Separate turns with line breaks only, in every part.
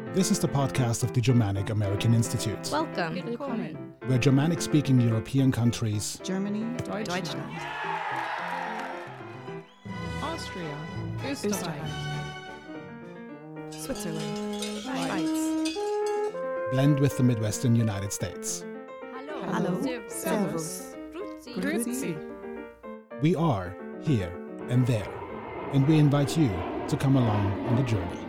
This is the podcast of the Germanic American Institute.
Welcome.
Willkommen.
Where Germanic-speaking European countries,
Germany, Deutschland,
Austria,
Österreich, Switzerland, Schweiz,
blend with the Midwestern United States.
Hallo, Servus, Grüezi.
We are here and there, and we invite you to come along on the journey.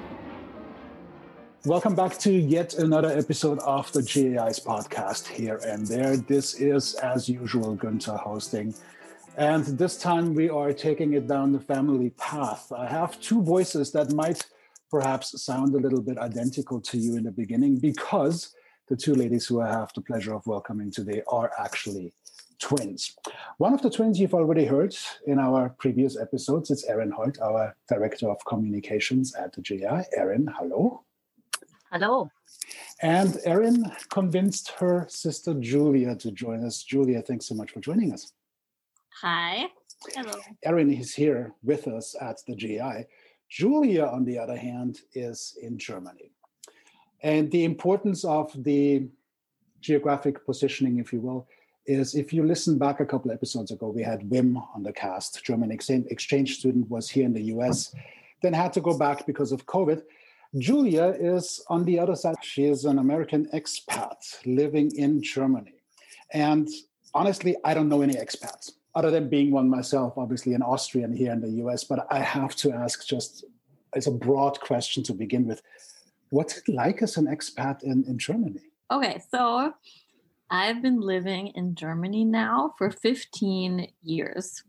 Welcome back to yet another episode of the GAI's podcast, Here and There. This is, as usual, Günther hosting. And this time we are taking it down the family path. I have two voices that might perhaps sound a little bit identical to you in the beginning, because the two ladies who I have the pleasure of welcoming today are actually twins. One of the twins you've already heard in our previous episodes. It's Erin Hoyt, our Director of Communications at the GAI. Erin, hello.
Hello.
And Erin convinced her sister Julia to join us. Julia, thanks so much for joining us.
Hi. Hello.
Erin is here with us at the GAI. Julia, on the other hand, is in Germany. And the importance of the geographic positioning, if you will, is if you listen back a couple episodes ago, we had Wim on the cast, German exchange student, was here in the US, then had to go back because of COVID. Julia is on the other side. She is an American expat living in Germany. And honestly, I don't know any expats, other than being one myself, obviously an Austrian here in the US. But I have to ask, just as a broad question to begin with, what's it like as an expat in Germany?
Okay, so I've been living in Germany now for 15 years.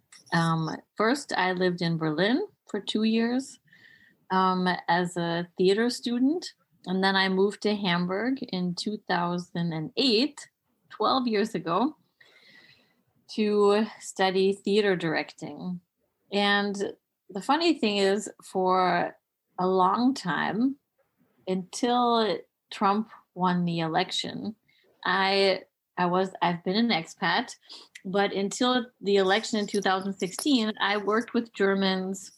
First, I lived in Berlin for 2 years. As a theater student. And then I moved to Hamburg in 2008, 12 years ago, to study theater directing. And the funny thing is, for a long time, until Trump won the election, I've been an expat, but until the election in 2016, I worked with Germans.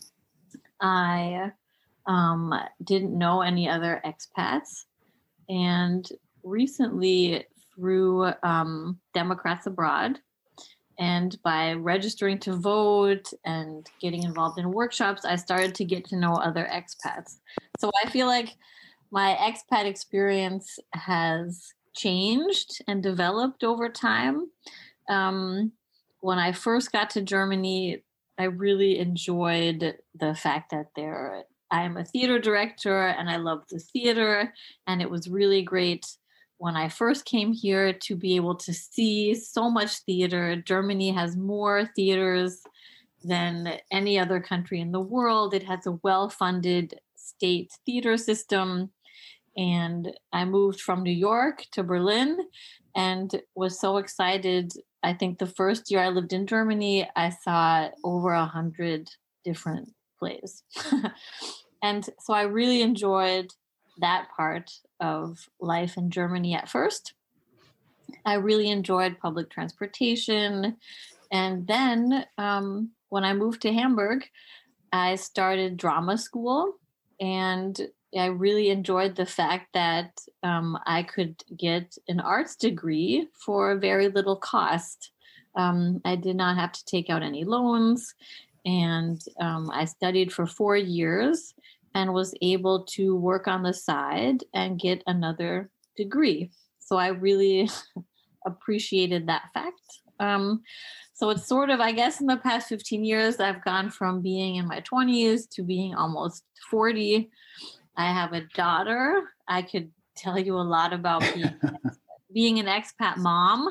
I didn't know any other expats. And recently, through Democrats Abroad, and by registering to vote and getting involved in workshops, I started to get to know other expats. So I feel like my expat experience has changed and developed over time. When I first got to Germany, I really enjoyed the fact that I am a theater director and I love the theater. And it was really great when I first came here to be able to see so much theater. Germany has more theaters than any other country in the world. It has a well-funded state theater system. And I moved from New York to Berlin and was so excited. I think the first year I lived in Germany, I saw over 100 different plays. And so I really enjoyed that part of life in Germany at first. I really enjoyed public transportation. And then when I moved to Hamburg, I started drama school. And I really enjoyed the fact that I could get an arts degree for very little cost. I did not have to take out any loans, and I studied for 4 years and was able to work on the side and get another degree. So I really appreciated that fact. So it's sort of, I guess, in the past 15 years, I've gone from being in my 20s to being almost 40. I have a daughter. I could tell you a lot about being an expat mom,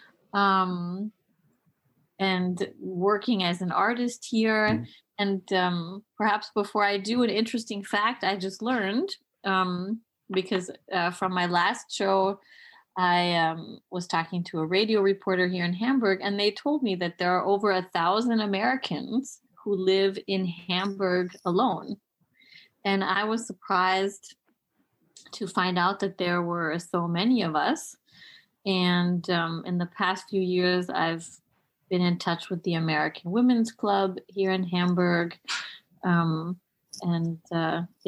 and working as an artist here. And perhaps before I do, an interesting fact I just learned, because from my last show, I was talking to a radio reporter here in Hamburg, and they told me that there are over 1,000 Americans who live in Hamburg alone. And I was surprised to find out that there were so many of us. And in the past few years, I've been in touch with the American Women's Club here in Hamburg.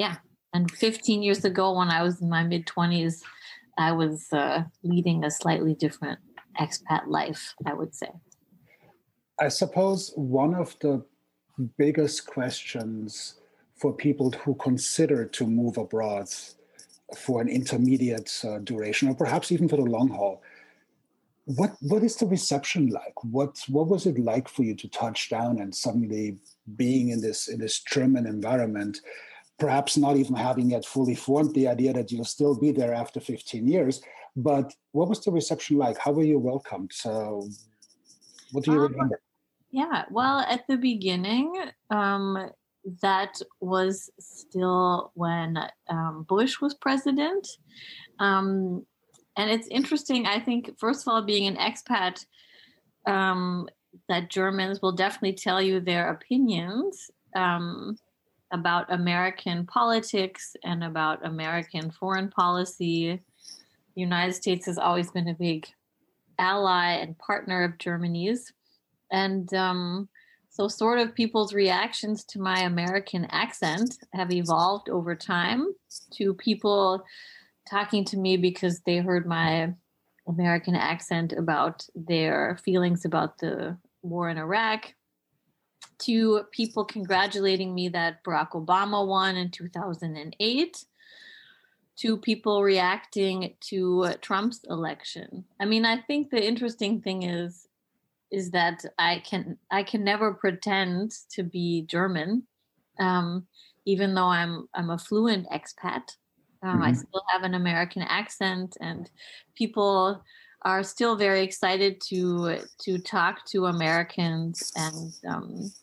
And 15 years ago, when I was in my mid-20s, I was leading a slightly different expat life, I would say.
I suppose one of the biggest questions for people who consider to move abroad for an intermediate duration, or perhaps even for the long haul, what is the reception like? What was it like for you to touch down and suddenly being in this German environment, perhaps not even having yet fully formed the idea that you'll still be there after 15 years, but what was the reception like? How were you welcomed? So what do you remember?
Yeah, well, at the beginning, that was still when Bush was president. And it's interesting, I think, first of all, being an expat, that Germans will definitely tell you their opinions about American politics and about American foreign policy. The United States has always been a big ally and partner of Germany's. And so sort of people's reactions to my American accent have evolved over time to people talking to me because they heard my American accent about their feelings about the war in Iraq, to people congratulating me that Barack Obama won in 2008, to people reacting to Trump's election. I mean, I think the interesting thing is that I can never pretend to be German, even though I'm a fluent expat. I still have an American accent, and people are still very excited to talk to Americans and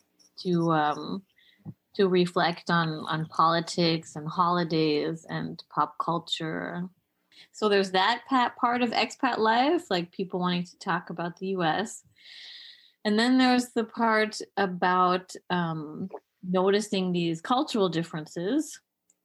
to reflect on politics and holidays and pop culture. So there's that part of expat life, like people wanting to talk about the U.S. And then there's the part about noticing these cultural differences,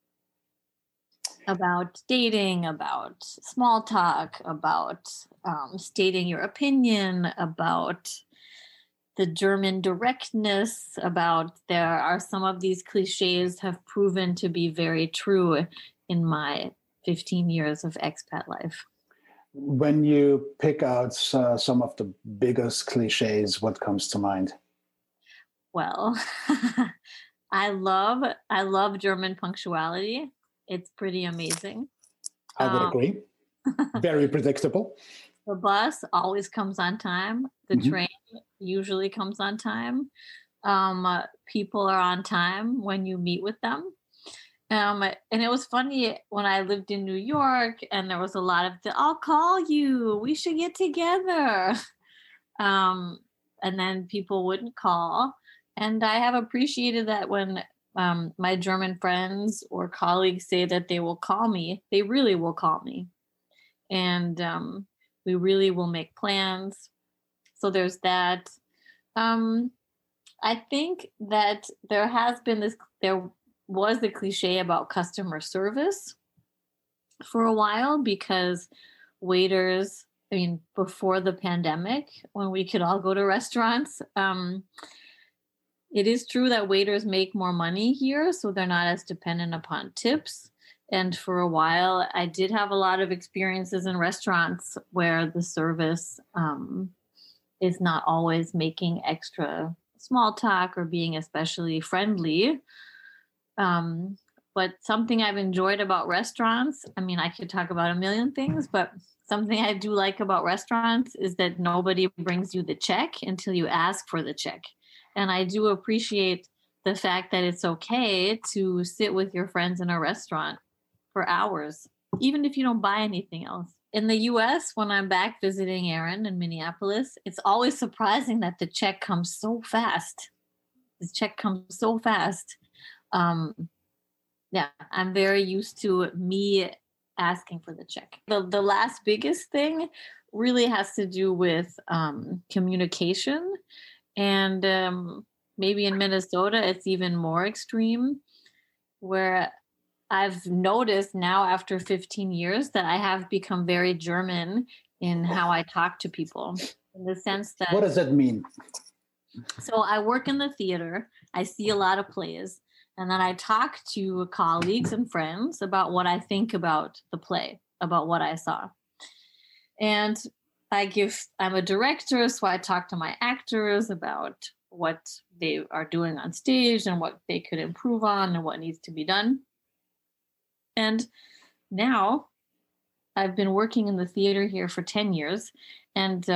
about dating, about small talk, about stating your opinion, about the German directness, about there are some of these cliches have proven to be very true in my 15 years of expat life.
When you pick out some of the biggest cliches, what comes to mind?
Well, I love German punctuality. It's pretty amazing.
I would agree. Very predictable.
The bus always comes on time. The train usually comes on time. People are on time when you meet with them. And it was funny when I lived in New York and there was a lot of, I'll call you, we should get together. And then people wouldn't call. And I have appreciated that when my German friends or colleagues say that they will call me, they really will call me. And we really will make plans. So there's that. I think that there was the cliche about customer service for a while because waiters, before the pandemic, when we could all go to restaurants, it is true that waiters make more money here, so they're not as dependent upon tips. And for a while, I did have a lot of experiences in restaurants where the service is not always making extra small talk or being especially friendly. But something I've enjoyed about restaurants, I could talk about a million things, but something I do like about restaurants is that nobody brings you the check until you ask for the check. And I do appreciate the fact that it's okay to sit with your friends in a restaurant for hours, even if you don't buy anything else. In the US, when I'm back visiting Aaron in Minneapolis, it's always surprising that the check comes so fast. Yeah, I'm very used to me asking for the check. The last biggest thing really has to do with communication. And maybe in Minnesota, it's even more extreme, where I've noticed now after 15 years that I have become very German in how I talk to people, in the sense that...
What does that mean?
So I work in the theater. I see a lot of plays. And then I talk to colleagues and friends about what I think about the play, about what I saw. And I'm a director, so I talk to my actors about what they are doing on stage and what they could improve on and what needs to be done. And now I've been working in the theater here for 10 years, and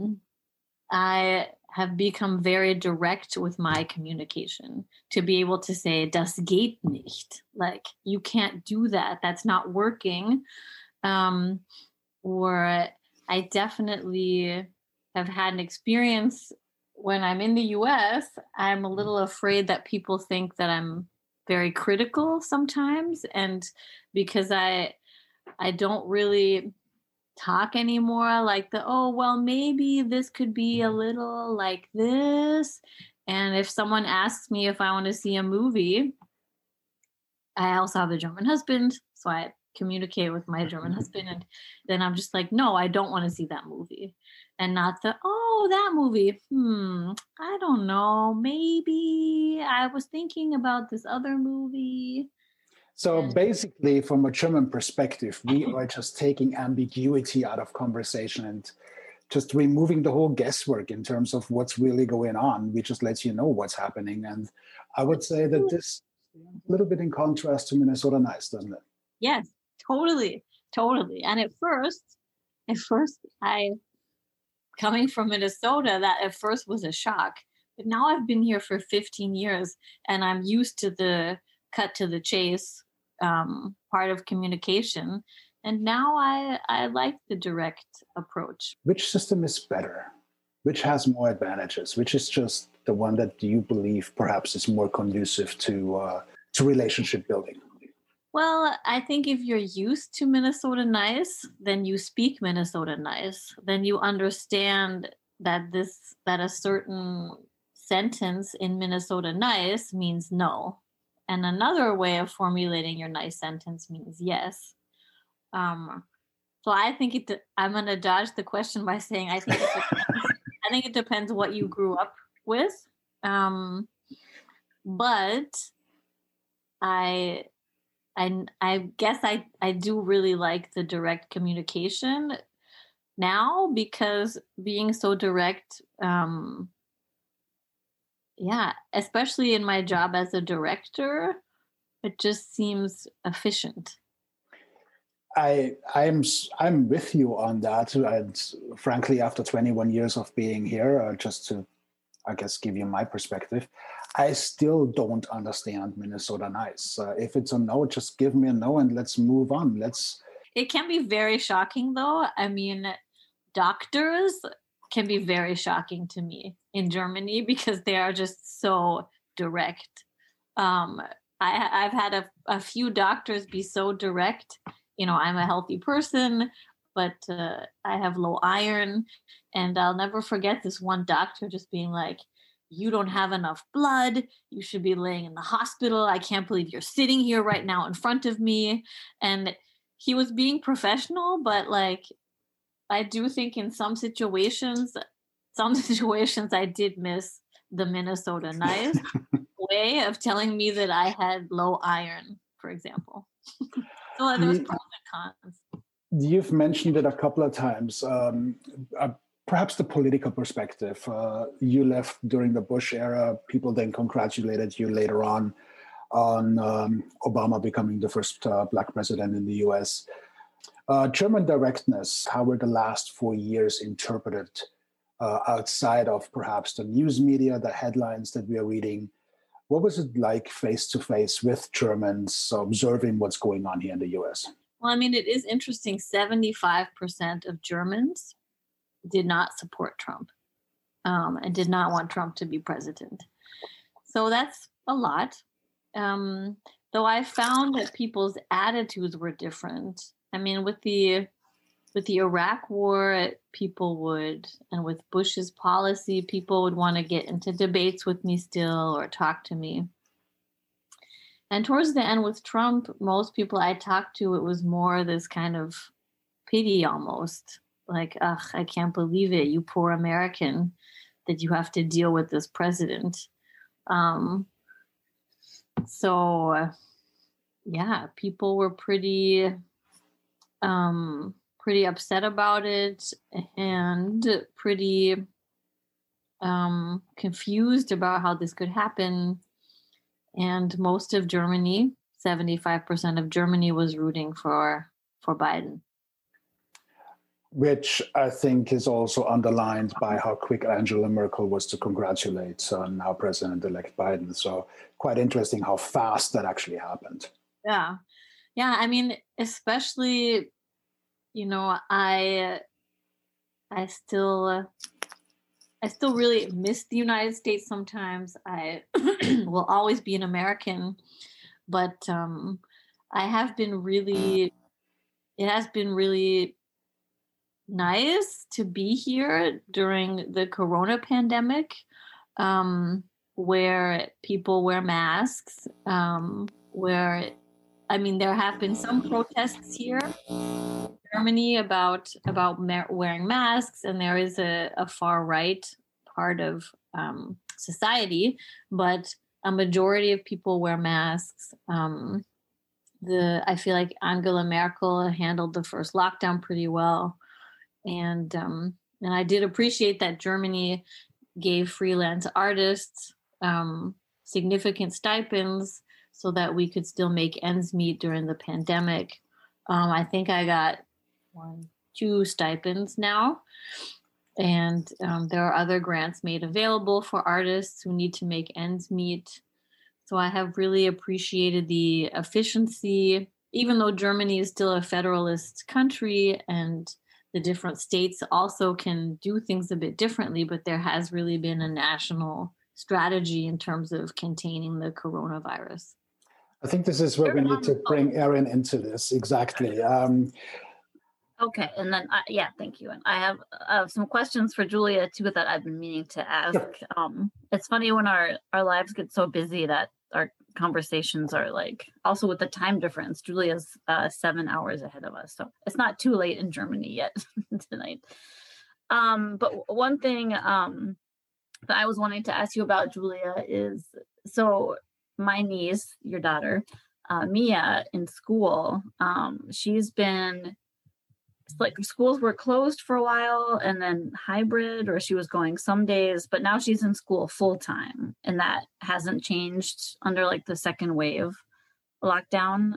I have become very direct with my communication to be able to say, das geht nicht. Like, you can't do that. That's not working. Or I definitely have had an experience when I'm in the US. I'm a little afraid that people think that I'm very critical sometimes. And because I don't really talk anymore like maybe this could be a little like this. And if someone asks me if I want to see a movie, I also have a German husband, so I communicate with my German husband, and then I'm just like, no, I don't want to see that movie. And not that movie, I don't know, maybe I was thinking about this other movie.
So basically, from a German perspective, we are just taking ambiguity out of conversation and just removing the whole guesswork in terms of what's really going on. We just let you know what's happening. And I would say that this is a little bit in contrast to Minnesota Nice, doesn't it?
Yes, totally. And at first, I, coming from Minnesota, that at first was a shock. But now I've been here for 15 years, and I'm used to the cut to the chase part of communication. And now I like the direct approach.
Which system is better? Which has more advantages? Which is just the one that you believe perhaps is more conducive to relationship building?
Well, I think if you're used to Minnesota Nice, then you speak Minnesota Nice. Then you understand that a certain sentence in Minnesota Nice means no. And another way of formulating your nice sentence means yes. So I think I'm going to dodge the question by saying I think it depends what you grew up with. But I guess I do really like the direct communication now, because being so direct, especially in my job as a director, it just seems efficient.
I'm with you on that. And frankly, after 21 years of being here, just to, I guess, give you my perspective, I still don't understand Minnesota Nice. If it's a no, just give me a no and let's move on.
It can be very shocking, though. I mean, doctors can be very shocking to me in Germany because they are just so direct. I've had a few doctors be so direct. You know, I'm a healthy person, but I have low iron. And I'll never forget this one doctor just being like, you don't have enough blood. You should be laying in the hospital. I can't believe you're sitting here right now in front of me. And he was being professional, but like, I do think in some situations I did miss the Minnesota Nice way of telling me that I had low iron, for example. So there's pros and cons.
You've mentioned it a couple of times. Perhaps the political perspective. You left during the Bush era. People then congratulated you later on Obama becoming the first Black president in the US. German directness, how were the last 4 years interpreted outside of perhaps the news media, the headlines that we are reading? What was it like face-to-face with Germans observing what's going on here in the US?
Well, I mean, it is interesting. 75% of Germans did not support Trump and did not want Trump to be president. So that's a lot. Though I found that people's attitudes were different. I mean, with the Iraq war, people would, and with Bush's policy, people would want to get into debates with me still or talk to me. And towards the end with Trump, most people I talked to, it was more this kind of pity almost. Like, ugh, I can't believe it, you poor American, that you have to deal with this president. So yeah, people were pretty pretty upset about it and pretty confused about how this could happen. And most of Germany, 75% of Germany, was rooting for Biden.
Which I think is also underlined by how quick Angela Merkel was to congratulate now President-elect Biden. So quite interesting how fast that actually happened.
Yeah. Yeah. I mean, especially, I still really miss the United States sometimes. I will always be an American, but it has been really nice to be here during the Corona pandemic, where people wear masks, there have been some protests here in Germany about wearing masks, and there is a far right part of society, but a majority of people wear masks. I feel like Angela Merkel handled the first lockdown pretty well. And I did appreciate that Germany gave freelance artists significant stipends so that we could still make ends meet during the pandemic. I think I got 2 stipends now. And there are other grants made available for artists who need to make ends meet. So I have really appreciated the efficiency, even though Germany is still a federalist country and the different states also can do things a bit differently, but there has really been a national strategy in terms of containing the coronavirus.
I think this is where we need to bring Erin into this. Exactly.
Okay, and then, thank you. And I have some questions for Julia, too, that I've been meaning to ask. Sure. It's funny when our lives get so busy that our conversations are also with the time difference. Julia's 7 hours ahead of us, so it's not too late in Germany yet tonight. But one thing that I was wanting to ask you about, Julia, is so my niece, your daughter, Mia, in school, she's been schools were closed for a while and then hybrid, or she was going some days, but now she's in school full time, and that hasn't changed under the second wave lockdown.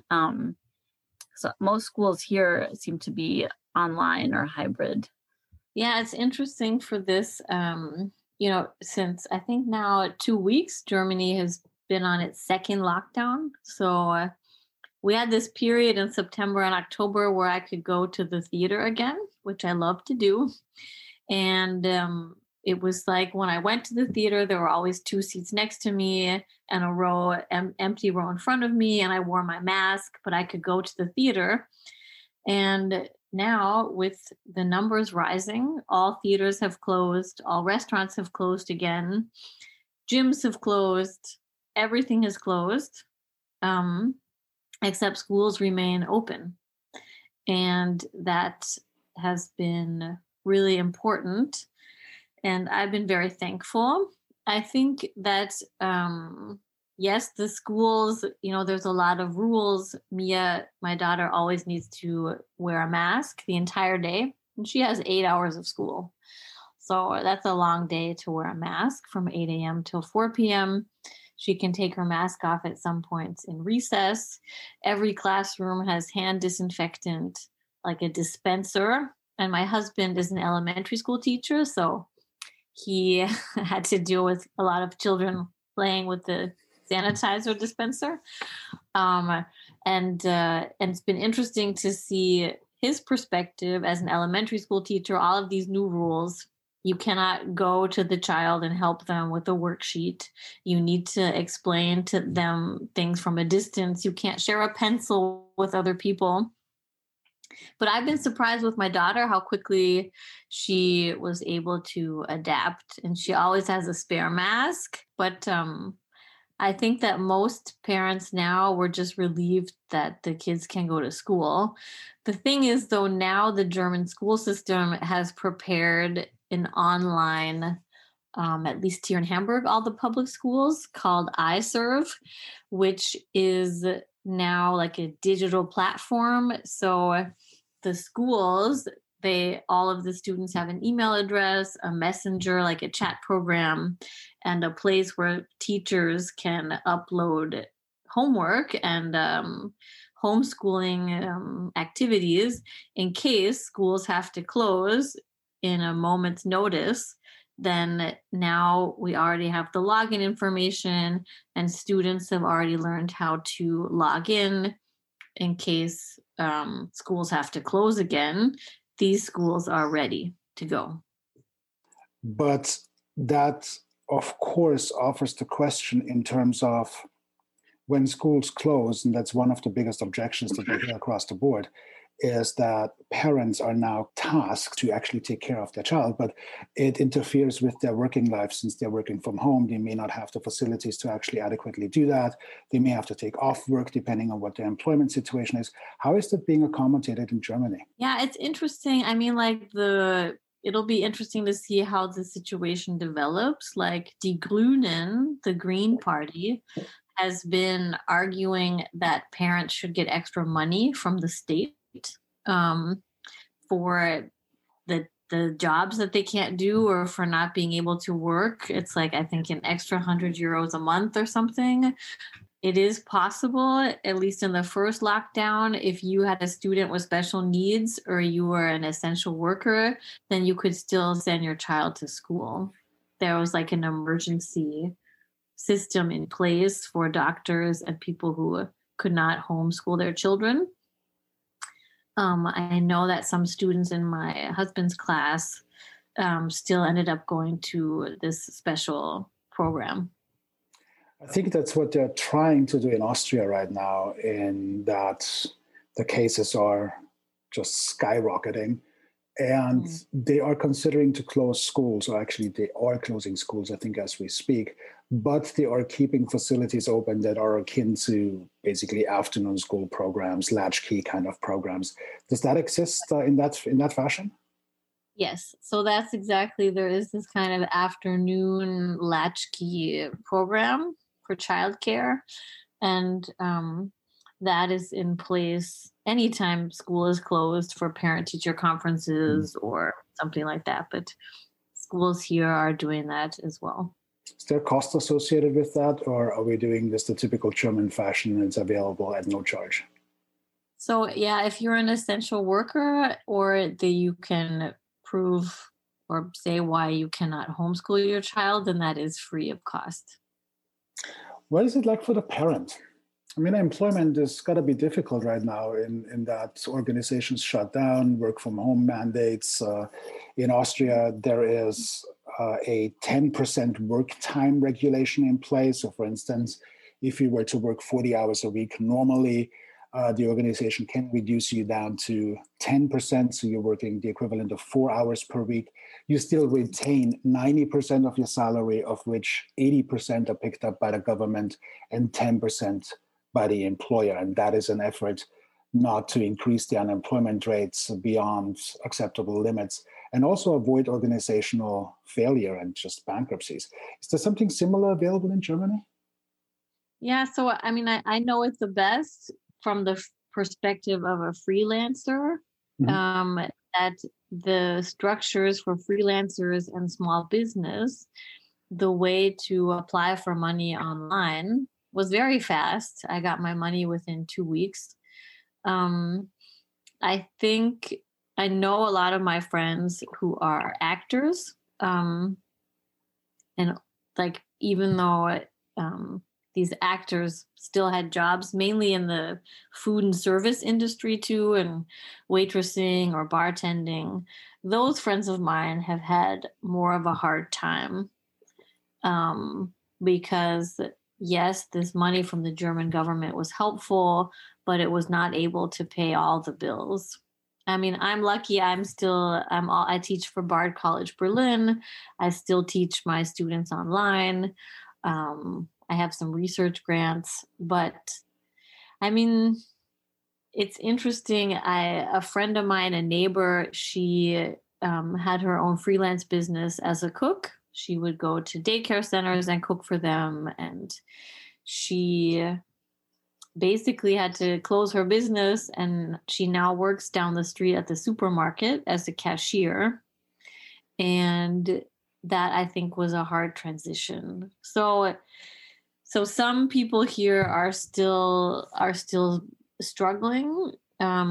So most schools here seem to be online or hybrid.
Yeah, it's interesting for this, since I think now 2 weeks, Germany has been on its second lockdown. So we had this period in September and October where I could go to the theater again, which I love to do. And it was like when I went to the theater, there were always 2 seats next to me and a empty row in front of me. And I wore my mask, but I could go to the theater. And now with the numbers rising, all theaters have closed, all restaurants have closed again, gyms have closed, everything is closed. Except schools remain open. And that has been really important. And I've been very thankful. I think that, yes, the schools, there's a lot of rules. Mia, my daughter, always needs to wear a mask the entire day. And she has 8 hours of school. So that's a long day to wear a mask from 8 a.m. till 4 p.m. She can take her mask off at some points in recess. Every classroom has hand disinfectant, like a dispenser. And my husband is an elementary school teacher, so he had to deal with a lot of children playing with the sanitizer dispenser. And it's been interesting to see his perspective as an elementary school teacher, all of these new rules. You cannot go to the child and help them with a worksheet. You need to explain to them things from a distance. You can't share a pencil with other people. But I've been surprised with my daughter how quickly she was able to adapt. And she always has a spare mask. But I think that most parents now were just relieved that the kids can go to school. The thing is, though, now the German school system has prepared an online at least here in Hamburg, all the public schools called iServe, which is now like a digital platform. So the schools, all of the students have an email address, a messenger, like a chat program, and a place where teachers can upload homework and homeschooling activities in case schools have to close in a moment's notice. Then now we already have the login information, and students have already learned how to log in case schools have to close again. These schools are ready to go.
But that, of course, offers the question in terms of when schools close, and that's one of the biggest objections that we hear across the board, is that parents are now tasked to actually take care of their child, but it interferes with their working life. Since they're working from home, they may not have the facilities to actually adequately do that. They may have to take off work depending on what their employment situation is. How is that being accommodated in Germany?
Yeah, it's interesting. I mean, like it'll be interesting to see how the situation develops. Like Die Grünen, the Green Party, has been arguing that parents should get extra money from the state for the jobs that they can't do or for not being able to work. It's like, I think, an extra €100 a month or something. It is possible, at least in the first lockdown, if you had a student with special needs or you were an essential worker, then you could still send your child to school. There was like an emergency system in place for doctors and people who could not homeschool their children. I know that some students in my husband's class still ended up going to this special program.
I think that's what they're trying to do in Austria right now, in that the cases are just skyrocketing. And they are considering to close schools, or actually they are closing schools, I think, as we speak, but they are keeping facilities open that are akin to basically afternoon school programs, latchkey kind of programs. Does that exist in that fashion?
Yes. So that's exactly, there is this kind of afternoon latchkey program for childcare. And that is in place anytime school is closed for parent-teacher conferences or something like that. But schools here are doing that as well.
Is there cost associated with that, or are we doing this the typical German fashion and it's available at no charge?
So, yeah, if you're an essential worker or you can prove or say why you cannot homeschool your child, then that is free of cost.
What is it like for the parent? I mean, employment has got to be difficult right now in that organizations shut down, work from home mandates. In Austria, there is a 10% work time regulation in place. So for instance, if you were to work 40 hours a week normally, the organization can reduce you down to 10%. So you're working the equivalent of 4 hours per week. You still retain 90% of your salary, of which 80% are picked up by the government and 10% by the employer. And that is an effort not to increase the unemployment rates beyond acceptable limits, and also avoid organizational failure and just bankruptcies. Is there something similar available in Germany?
Yeah, so I mean, I know it's the best from the perspective of a freelancer, that the structures for freelancers and small business, the way to apply for money online was very fast. I got my money within 2 weeks. I think I know a lot of my friends who are actors. And like, even though these actors still had jobs, mainly in the food and service industry too, and waitressing or bartending, those friends of mine have had more of a hard time because yes, this money from the German government was helpful, but it was not able to pay all the bills. I mean, I'm lucky. I teach for Bard College Berlin. I still teach my students online. I have some research grants, but I mean, it's interesting. A friend of mine, a neighbor, she had her own freelance business as a cook, she would go to daycare centers and cook for them. And she basically had to close her business, and she now works down the street at the supermarket as a cashier. And that, I think, was a hard transition. So some people here are still struggling,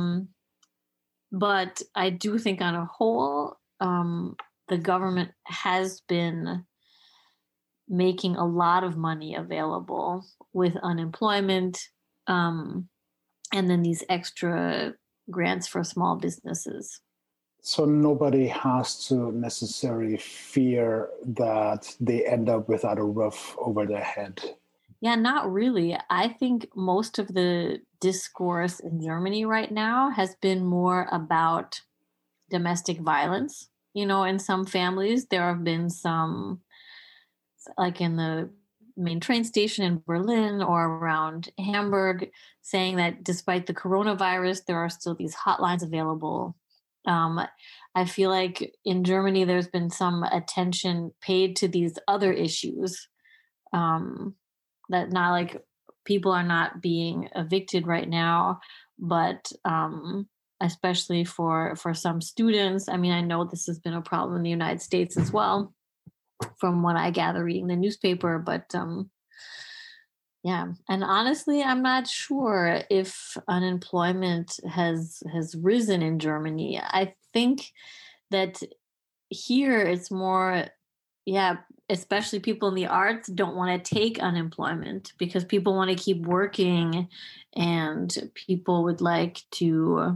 but I do think on a whole, the government has been making a lot of money available with unemployment, and then these extra grants for small businesses.
So nobody has to necessarily fear that they end up without a roof over their head.
Yeah, not really. I think most of the discourse in Germany right now has been more about domestic violence. In some families, there have been some, like in the main train station in Berlin or around Hamburg, saying that despite the coronavirus, there are still these hotlines available. I feel like in Germany, there's been some attention paid to these other issues, that not like people are not being evicted right now, but especially for some students. I mean, I know this has been a problem in the United States as well, from what I gather reading the newspaper, but yeah. And honestly, I'm not sure if unemployment has risen in Germany. I think that here it's more, especially people in the arts don't want to take unemployment because people want to keep working, and people would like to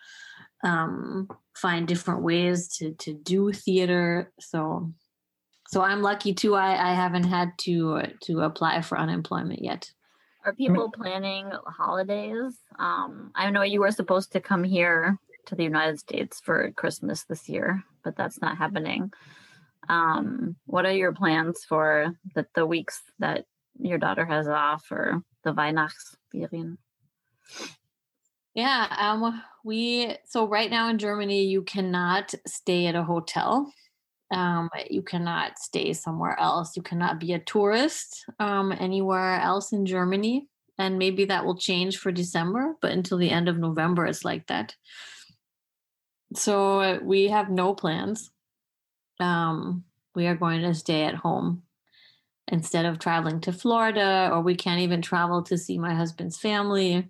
find different ways to do theater. So I'm lucky too. I haven't had to apply for unemployment yet.
Are people planning holidays? I know you were supposed to come here to the United States for Christmas this year, but that's not happening. What are your plans for the weeks that your daughter has off, or the Weihnachtsferien?
Yeah, so right now in Germany, you cannot stay at a hotel. You cannot stay somewhere else. You cannot be a tourist anywhere else in Germany. And maybe that will change for December, but until the end of November, it's like that. So we have no plans. We are going to stay at home instead of traveling to Florida, or we can't even travel to see my husband's family.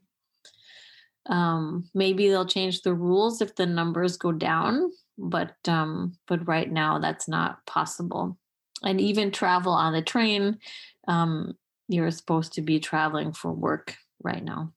Maybe they'll change the rules if the numbers go down, but right now that's not possible. And even travel on the train, you're supposed to be traveling for work right now.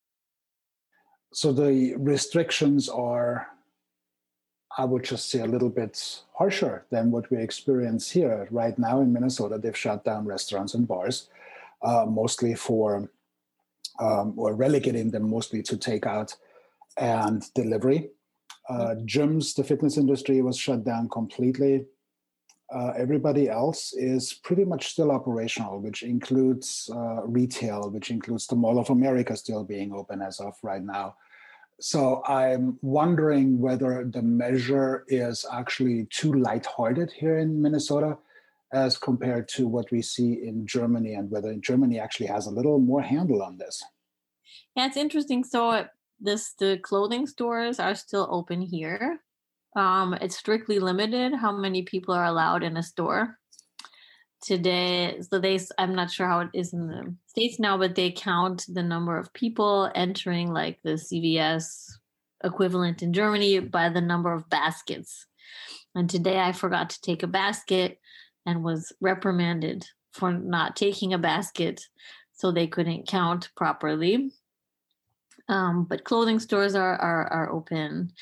So the restrictions are, I would just say, a little bit harsher than what we experience here. Right now in Minnesota, they've shut down restaurants and bars, mostly for, or relegating them mostly to takeout and delivery. Gyms, the fitness industry was shut down completely. Everybody else is pretty much still operational, which includes retail, which includes the Mall of America still being open as of right now. So I'm wondering whether the measure is actually too lighthearted here in Minnesota as compared to what we see in Germany, and whether Germany actually has a little more handle on this.
Yeah, it's interesting. So the clothing stores are still open here. It's strictly limited how many people are allowed in a store today. So I'm not sure how it is in the States now, but they count the number of people entering like the CVS equivalent in Germany by the number of baskets. And today I forgot to take a basket and was reprimanded for not taking a basket, so they couldn't count properly. But clothing stores are open.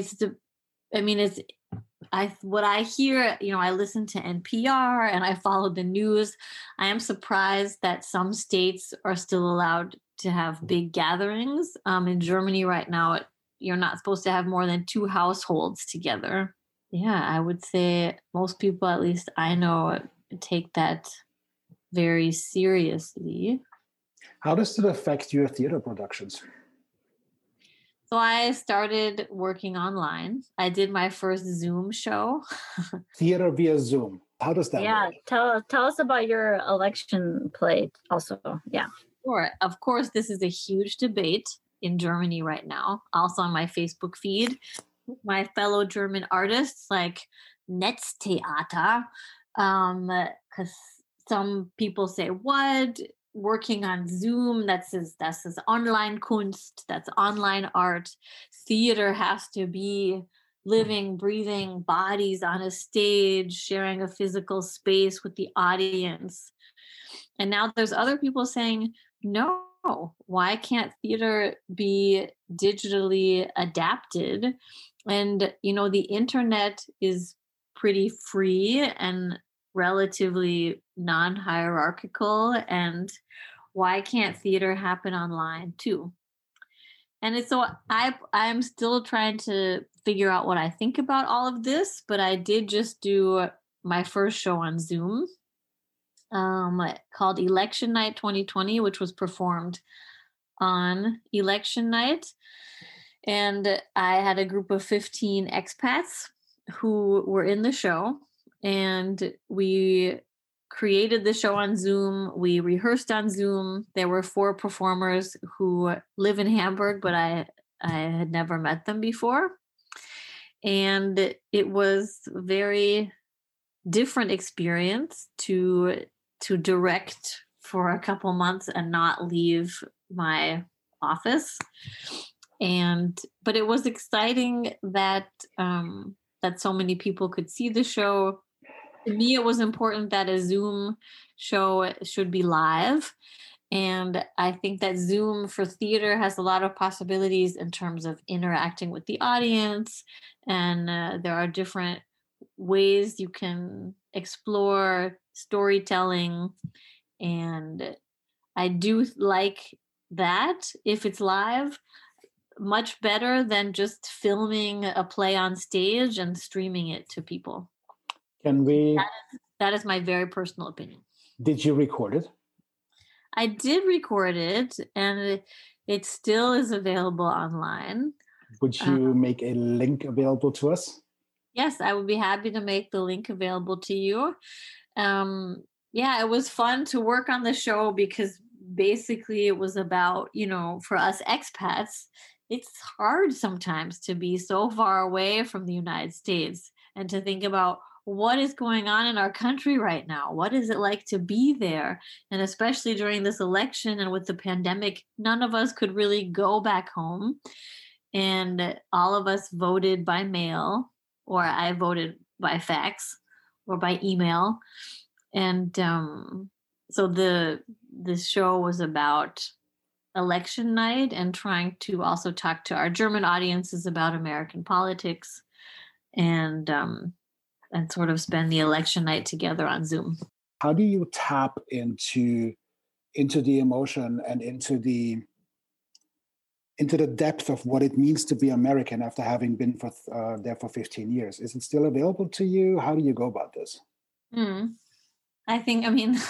What I hear, I listen to NPR and I follow the news. I am surprised that some states are still allowed to have big gatherings. In Germany right now, you're not supposed to have more than 2 households together. Yeah, I would say most people, at least I know, take that very seriously.
How does it affect your theater productions?
So I started working online. I did my first Zoom show.
Theater via Zoom. How does that
Yeah,
work?
tell us about your election play also. Yeah.
Sure. Of course, this is a huge debate in Germany right now. Also on my Facebook feed, my fellow German artists like Netztheater, because some people say, "What? Working on Zoom? That's his online Kunst. That's online art. Theater has to be living, breathing bodies on a stage, sharing a physical space with the audience." And now there's other people saying, no, why can't theater be digitally adapted? And, the internet is pretty free and relatively non hierarchical. And why can't theater happen online too? And it's so I'm still trying to figure out what I think about all of this, but I did just do my first show on Zoom called Election Night 2020, which was performed on election night. And I had a group of 15 expats who were in the show, and we created the show on Zoom. We rehearsed on Zoom. There were 4 performers who live in Hamburg, but I had never met them before. And it was a very different experience to direct for a couple months and not leave my office. But it was exciting that that so many people could see the show. To me, it was important that a Zoom show should be live. And I think that Zoom for theater has a lot of possibilities in terms of interacting with the audience. And there are different ways you can explore storytelling. And I do like that if it's live, much better than just filming a play on stage and streaming it to people. That is my very personal opinion.
Did you record it?
I did record it, and it still is available online.
Would you make a link available to us?
Yes, I would be happy to make the link available to you. It was fun to work on the show because basically it was about, for us expats, it's hard sometimes to be so far away from the United States and to think about what is going on in our country right now. What is it like to be there? And especially during this election and with the pandemic, none of us could really go back home. And all of us voted by mail, or I voted by fax or by email. And so the show was about election night and trying to also talk to our German audiences about American politics and sort of spend the election night together on Zoom.
How do you tap into the emotion and into the depth of what it means to be American after having been there for 15 years? Is it still available to you? How do you go about this?
I think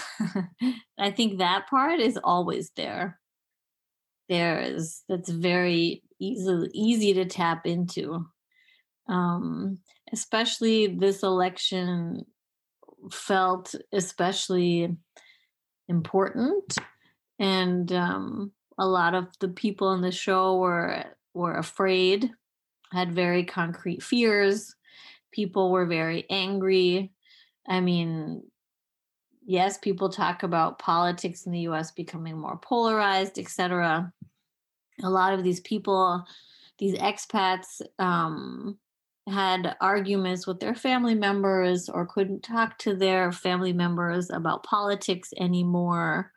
that part is always there. That's very easy to tap into. Especially this election felt especially important, and a lot of the people in the show were afraid, had very concrete fears. People were very angry. I mean, yes, people talk about politics in the US becoming more polarized, etc. A lot of these people, these expats, had arguments with their family members or couldn't talk to their family members about politics anymore.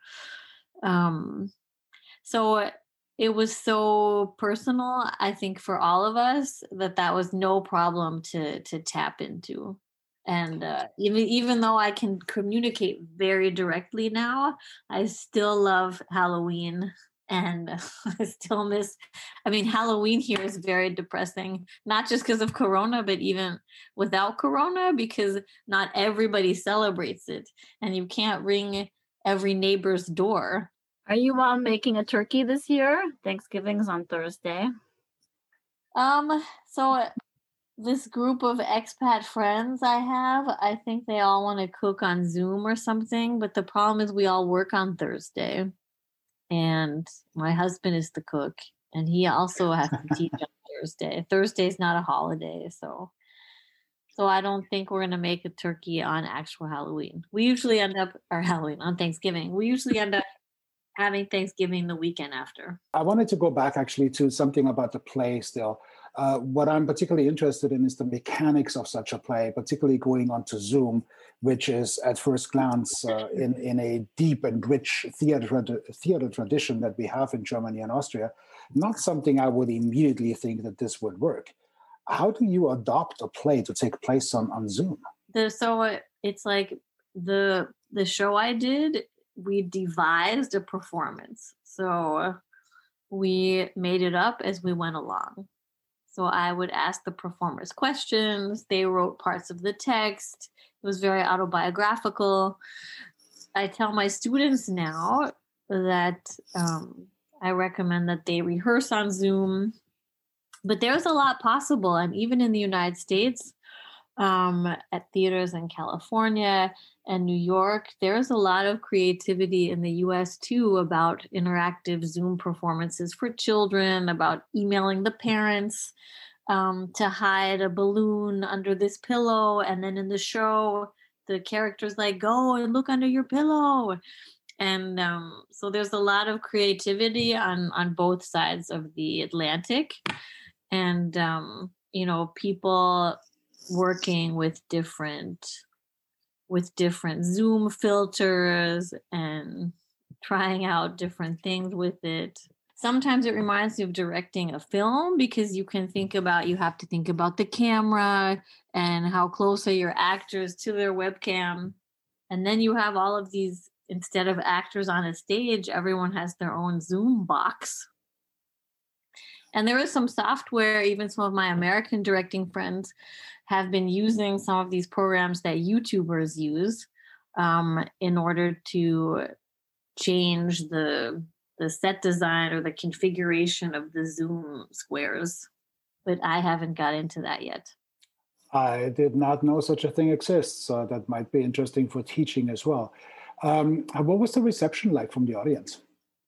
So it was so personal, I think, for all of us that was no problem to tap into. And even though I can communicate very directly now, I still love Halloween. And I still miss, Halloween here is very depressing, not just because of Corona, but even without Corona, because not everybody celebrates it. And you can't ring every neighbor's door.
Are you making a turkey this year? Thanksgiving's on Thursday.
So this group of expat friends I have, I think they all want to cook on Zoom or something, but the problem is we all work on Thursday, and my husband is the cook, and he also has to teach on Thursday. Thursday's not a holiday, so I don't think we're gonna make a turkey on actual Halloween. We usually end up Halloween on Thanksgiving. We usually end up having Thanksgiving the weekend after.
I wanted to go back actually to something about the play still. What I'm particularly interested in is the mechanics of such a play, particularly going onto Zoom, which is at first glance in a deep and rich theater tradition that we have in Germany and Austria, not something I would immediately think that this would work. How do you adopt a play to take place on Zoom?
So it's like the show I did, we devised a performance. So we made it up as we went along. So I would ask the performers questions. They wrote parts of the text. It was very autobiographical. I tell my students now that I recommend that they rehearse on Zoom. But there's a lot possible. And even in the United States, at theaters in California and New York, there's a lot of creativity in the US too about interactive Zoom performances for children, about emailing the parents to hide a balloon under this pillow. And then in the show, the character's like, go and look under your pillow. And so there's a lot of creativity on both sides of the Atlantic. And, people working with different Zoom filters and trying out different things with it. Sometimes it reminds me of directing a film because you have to think about the camera and how close are your actors to their webcam. And then you have all of these, instead of actors on a stage, everyone has their own Zoom box. And there is some software, even some of my American directing friends have been using some of these programs that YouTubers use in order to change the set design or the configuration of the Zoom squares. But I haven't got into that yet.
I did not know such a thing exists. So that might be interesting for teaching as well. What was the reception like from the audience?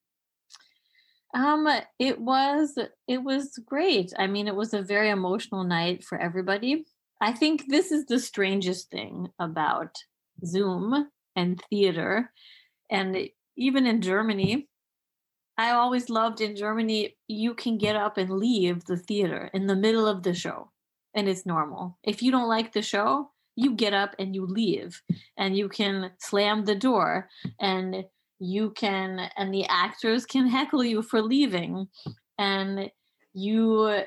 It was great. I mean, it was a very emotional night for everybody. I think this is the strangest thing about Zoom and theater. And even in Germany, I always loved in Germany, you can get up and leave the theater in the middle of the show. And it's normal. If you don't like the show, you get up and you leave. And you can slam the door and the actors can heckle you for leaving, and you're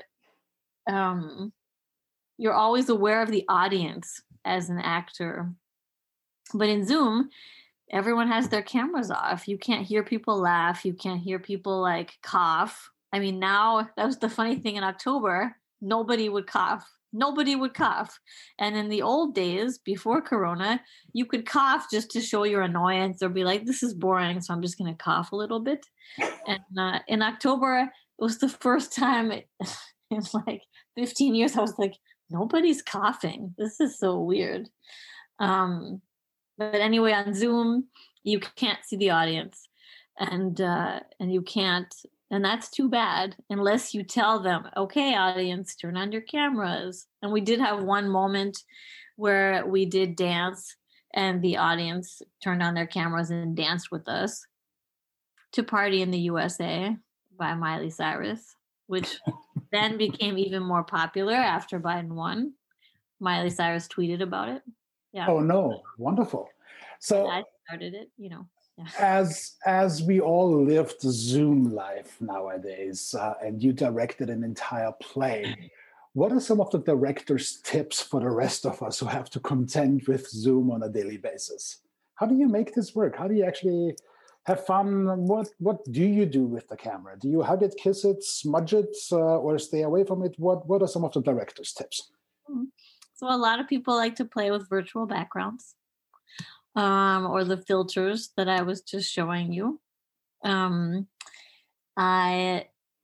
always aware of the audience as an actor. But in Zoom, everyone has their cameras off. You can't hear people laugh. You can't hear people like cough. I mean, now that was the funny thing in October, nobody would cough. Nobody would cough. And in the old days, before Corona, you could cough just to show your annoyance or be like, this is boring, so I'm just going to cough a little bit. And in October, it was the first time in like 15 years, I was like, nobody's coughing. This is so weird. But anyway, on Zoom, you can't see the audience. And you can't. And that's too bad unless you tell them, okay, audience, turn on your cameras. And we did have one moment where we did dance and the audience turned on their cameras and danced with us to Party in the USA by Miley Cyrus, which then became even more popular after Biden won. Miley Cyrus tweeted about it. Yeah.
Oh, no. Wonderful. So
I started it, Yeah.
As we all lived Zoom life nowadays, and you directed an entire play, what are some of the director's tips for the rest of us who have to contend with Zoom on a daily basis? How do you make this work? How do you actually have fun? What do you do with the camera? Do you hug it, kiss it, smudge it, or stay away from it? What are some of the director's tips?
So a lot of people like to play with virtual backgrounds. Or the filters that I was just showing you. I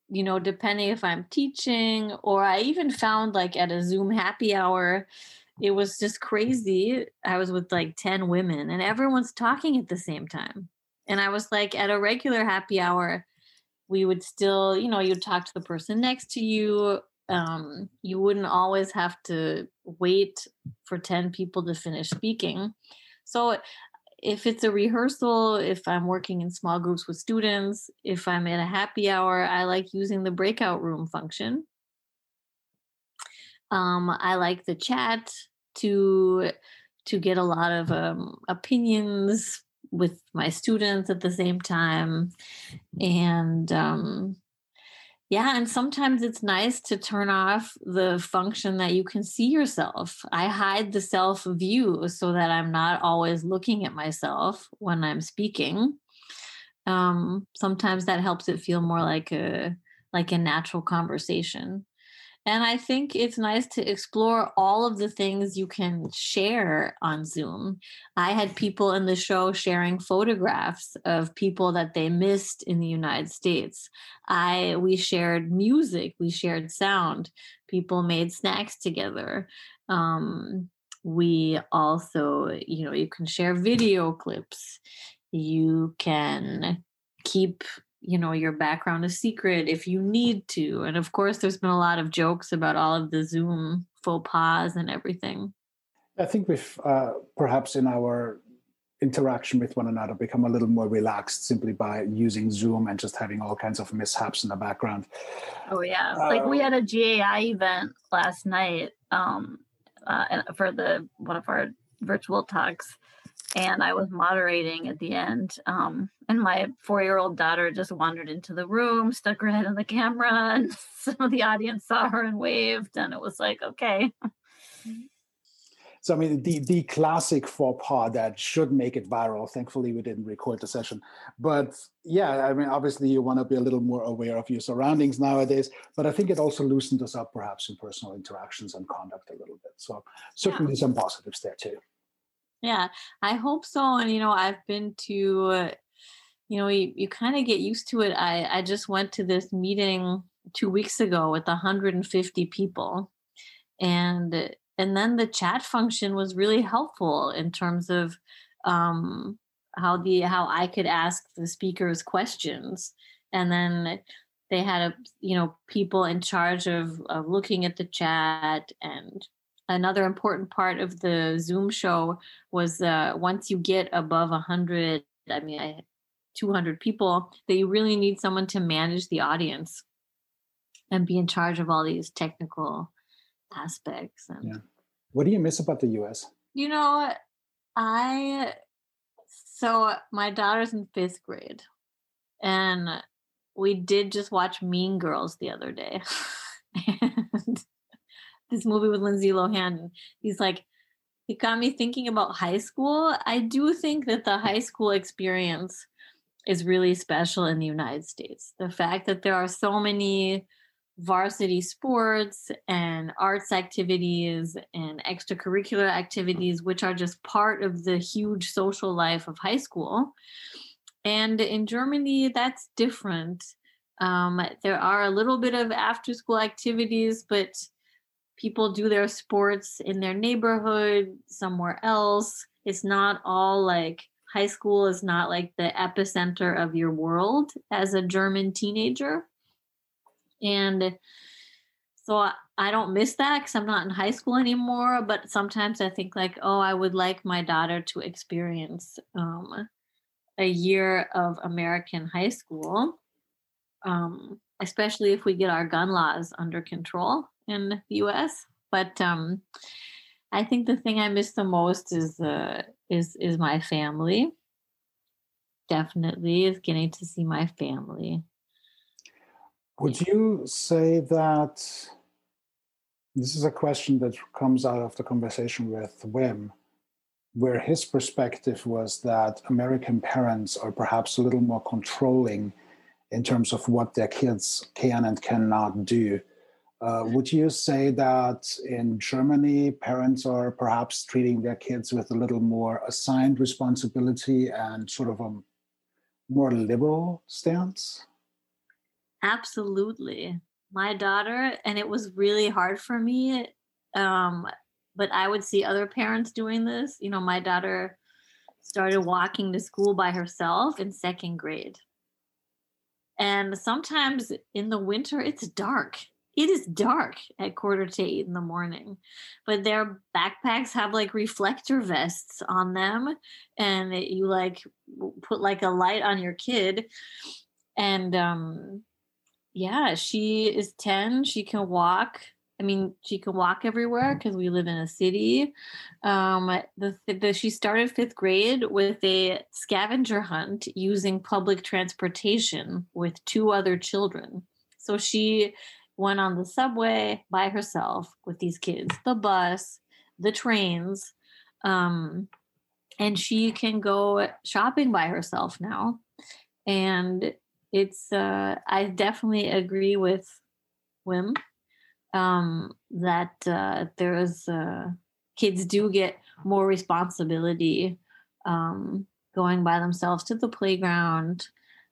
depending if I'm teaching, or I even found like at a Zoom happy hour, it was just crazy. I was with like 10 women and everyone's talking at the same time. And I was like, at a regular happy hour, we would still, you'd talk to the person next to you. You wouldn't always have to wait for 10 people to finish speaking. So if it's a rehearsal, if I'm working in small groups with students, if I'm at a happy hour, I like using the breakout room function. I like the chat to get a lot of opinions with my students at the same time. And and sometimes it's nice to turn off the function that you can see yourself. I hide the self view so that I'm not always looking at myself when I'm speaking. Sometimes that helps it feel more like a natural conversation. And I think it's nice to explore all of the things you can share on Zoom. I had people in the show sharing photographs of people that they missed in the United States. We shared music, we shared sound. People made snacks together. We also, you can share video clips. You can keep your background a secret if you need to. And of course, there's been a lot of jokes about all of the Zoom faux pas and everything.
I think we've perhaps in our interaction with one another become a little more relaxed simply by using Zoom and just having all kinds of mishaps in the background.
Oh, yeah. Like we had a GAI event last night for one of our virtual talks. And I was moderating at the end. And my 4-year-old daughter just wandered into the room, stuck her head in the camera, and some of the audience saw her and waved. And it was like, okay.
So, I mean, the classic faux pas that should make it viral. Thankfully, we didn't record the session. But yeah, I mean, obviously, you want to be a little more aware of your surroundings nowadays. But I think it also loosened us up, perhaps, in personal interactions and conduct a little bit. So certainly some positives there, too.
Yeah, I hope so. And, I've been to, you kind of get used to it. I just went to this meeting 2 weeks ago with 150 people. And then the chat function was really helpful in terms of how I could ask the speakers questions. And then they had people in charge of looking at the chat. And another important part of the Zoom show was once you get above 100, 200 people, that you really need someone to manage the audience and be in charge of all these technical aspects. And,
yeah. What do you miss about the US?
So my daughter's in 5th grade, and we did just watch Mean Girls the other day. And this movie with Lindsay Lohan. He's like, it got me thinking about high school. I do think that the high school experience is really special in the United States. The fact that there are so many varsity sports and arts activities and extracurricular activities, which are just part of the huge social life of high school. And in Germany, that's different. There are a little bit of after-school activities, but people do their sports in their neighborhood, somewhere else. It's not all like high school is not like the epicenter of your world as a German teenager. And so I don't miss that because I'm not in high school anymore. But sometimes I think like, oh, I would like my daughter to experience a year of American high school, especially if we get our gun laws under control in the U.S. But I think the thing I miss the most is my family. Definitely is getting to see my family.
Would you say that this is a question that comes out of the conversation with Wim, where his perspective was that American parents are perhaps a little more controlling in terms of what their kids can and cannot do? Would you say that in Germany, parents are perhaps treating their kids with a little more assigned responsibility and sort of a more liberal stance?
Absolutely. My daughter, and it was really hard for me, but I would see other parents doing this. You know, my daughter started walking to school by herself in second grade. And sometimes in the winter, it's dark. It is dark at 7:45 in the morning, but their backpacks have like reflector vests on them, and you like put like a light on your kid. And yeah, she is 10. She can walk. I mean, she can walk everywhere because we live in a city. She started fifth grade with a scavenger hunt using public transportation with two other children. So she went on the subway by herself with these kids, the bus, the trains, and she can go shopping by herself now. And it's, I definitely agree with Wim that there's kids do get more responsibility going by themselves to the playground.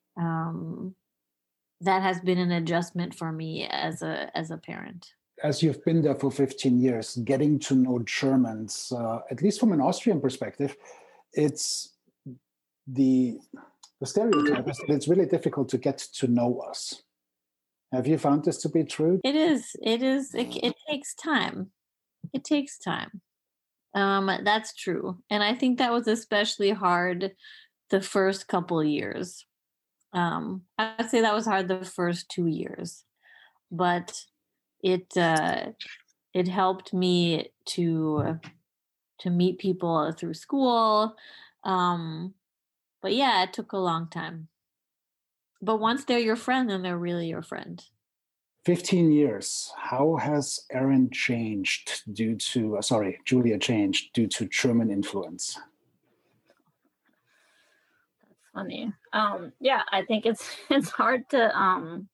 That has been an adjustment for me as a parent.
As you've been there for 15 years, getting to know Germans, at least from an Austrian perspective, it's the stereotype is that it's really difficult to get to know us. Have you found this to be true?
It is. It takes time. It takes time. That's true. And I think that was especially hard the first couple of years. I'd say that was hard the first 2 years, but it helped me to meet people through school. But yeah, it took a long time. But once they're your friend, then they're really your friend.
15 years. How has Julia changed due to German influence?
That's funny. Yeah, I think it's hard to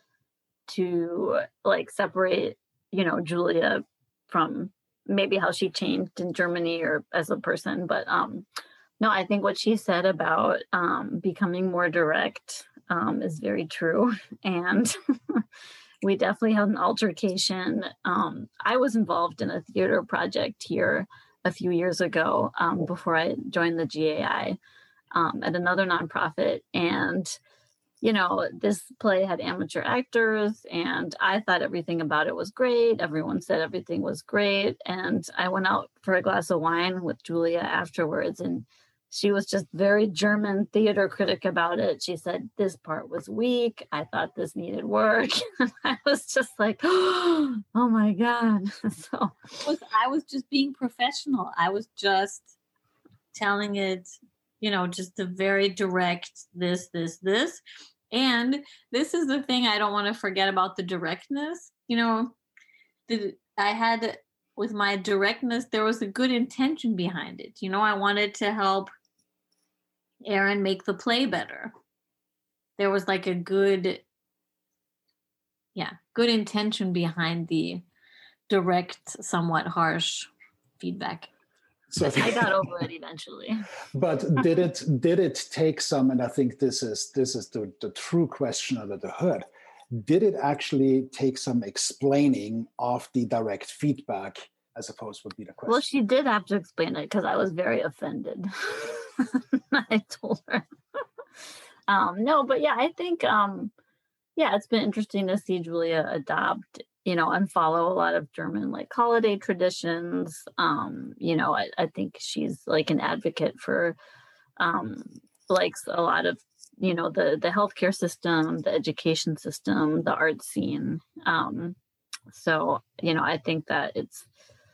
like separate, Julia from maybe how she changed in Germany or as a person. But no, I think what she said about becoming more direct is very true. And we definitely had an altercation. I was involved in a theater project here a few years ago before I joined the GAI at another nonprofit. And, this play had amateur actors, and I thought everything about it was great. Everyone said everything was great. And I went out for a glass of wine with Julia afterwards, and she was just very German theater critic about it. She said, this part was weak. I thought this needed work. I was just like, oh my God. So
I was just being professional. I was just telling it, just the very direct this. And this is the thing I don't want to forget about the directness. I had with my directness, there was a good intention behind it. I wanted to help Aaron make the play better. There was like a good intention behind the direct, somewhat harsh feedback.
So I got over it eventually.
But did it take some, and I think this is the true question under the hood, did it actually take some explaining of the direct feedback, I suppose would be the question.
Well, she did have to explain it because I was very offended. I told her. No, but yeah, I think, it's been interesting to see Julia adopt, and follow a lot of German like holiday traditions. I think she's like an advocate for like a lot of, the healthcare system, the education system, the art scene. So, I think that it's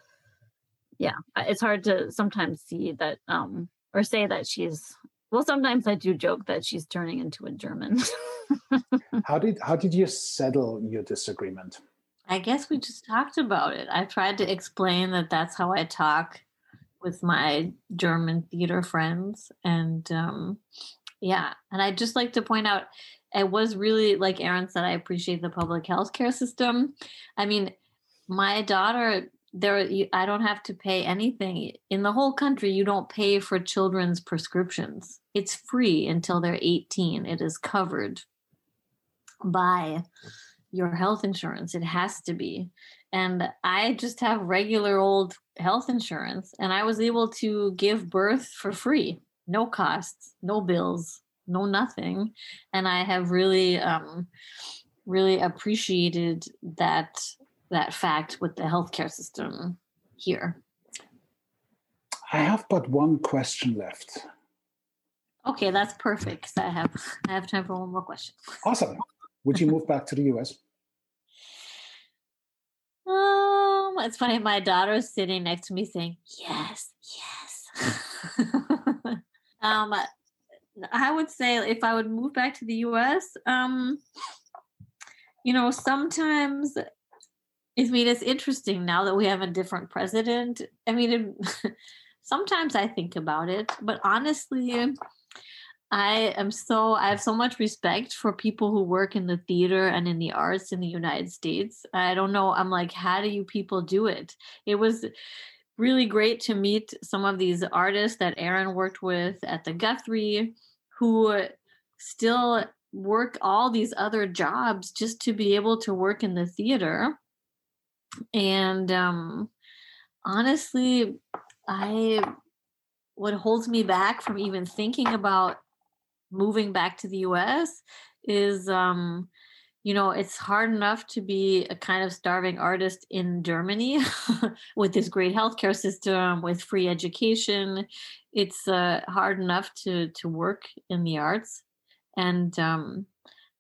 hard to sometimes see that or say that sometimes I do joke that she's turning into a German.
How did you settle your disagreement?
I guess we just talked about it. I tried to explain that that's how I talk with my German theater friends. And and I'd just like to point out, it was really, like Aaron said, I appreciate the public health care system. I mean, my daughter, I don't have to pay anything. In the whole country, you don't pay for children's prescriptions. It's free until they're 18. It is covered. buy your health insurance. It has to be. And I just have regular old health insurance, and I was able to give birth for free, no costs, no bills, no nothing. And I have really, really appreciated that fact with the healthcare system here.
I have but one question left.
Okay, that's perfect, 'cause I have time for one more question.
Awesome. Would you move back to the US?
It's funny. My daughter is sitting next to me saying, yes, yes. I would say if I would move back to the US, sometimes, it's interesting now that we have a different president. Sometimes I think about it, but honestly, I have so much respect for people who work in the theater and in the arts in the United States. I don't know. I'm like, how do you people do it? It was really great to meet some of these artists that Aaron worked with at the Guthrie, who still work all these other jobs just to be able to work in the theater. And honestly, what holds me back from even thinking about moving back to the US is, it's hard enough to be a kind of starving artist in Germany with this great healthcare system, with free education. It's hard enough to work in the arts. And I'm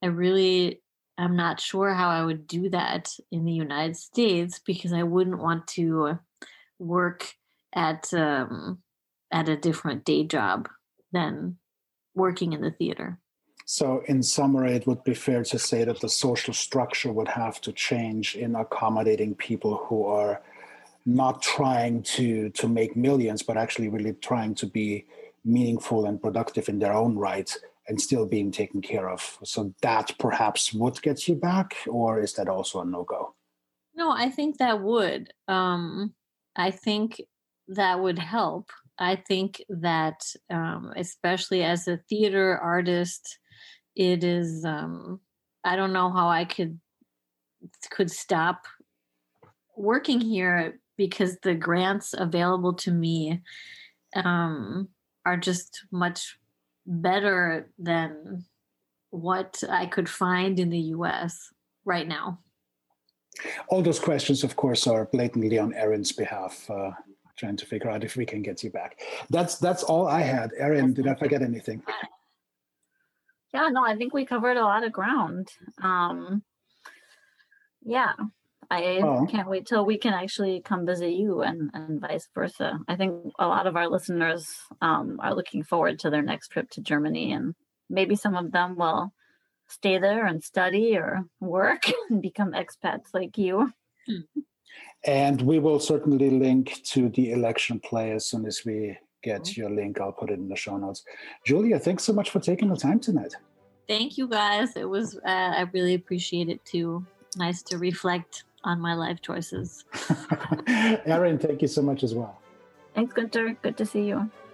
not sure how I would do that in the United States, because I wouldn't want to work at a different day job than working in the theater.
So in summary, it would be fair to say that the social structure would have to change in accommodating people who are not trying to make millions, but actually really trying to be meaningful and productive in their own right and still being taken care of. So that perhaps would get you back, or is that also a no-go?
No, I think that would. I think that would help. I think that, especially as a theater artist, it is, I don't know how I could stop working here, because the grants available to me are just much better than what I could find in the US right now.
All those questions, of course, are blatantly on Erin's behalf, trying to figure out if we can get you back. That's all I had. Erin, did I forget anything?
Yeah, no, I think we covered a lot of ground. Yeah, I can't wait till we can actually come visit you and vice versa. I think a lot of our listeners are looking forward to their next trip to Germany, and maybe some of them will stay there and study or work and become expats like you.
And we will certainly link to the election play as soon as we get your link. I'll put it in the show notes. Julia, thanks so much for taking the time tonight.
Thank you, guys. It was, I really appreciate it too. Nice to reflect on my life choices.
Erin, thank you so much as well.
Thanks, Günther. Good to see you.